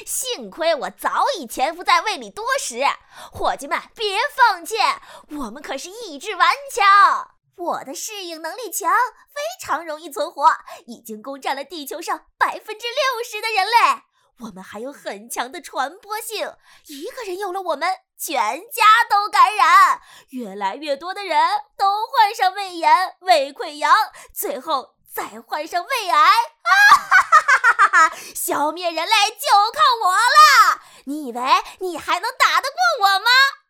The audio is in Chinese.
幸亏我早已潜伏在胃里多时，伙计们别放弃，我们可是意志顽强。我的适应能力强，非常容易存活，已经攻占了地球上60%的人类。我们还有很强的传播性，一个人有了我们，全家都感染，越来越多的人都患上胃炎、胃溃疡，最后再患上胃癌。消灭人类就靠我了！你以为你还能打得过我吗？